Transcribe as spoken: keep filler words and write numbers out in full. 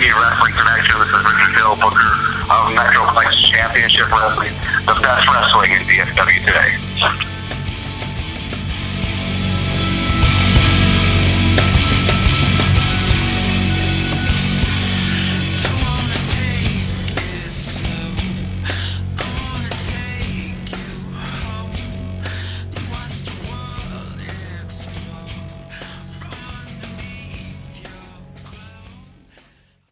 T Wrestling Connection. This is Richard Hill, Booker of Metroplex Championship Wrestling, the best wrestling in D F W today.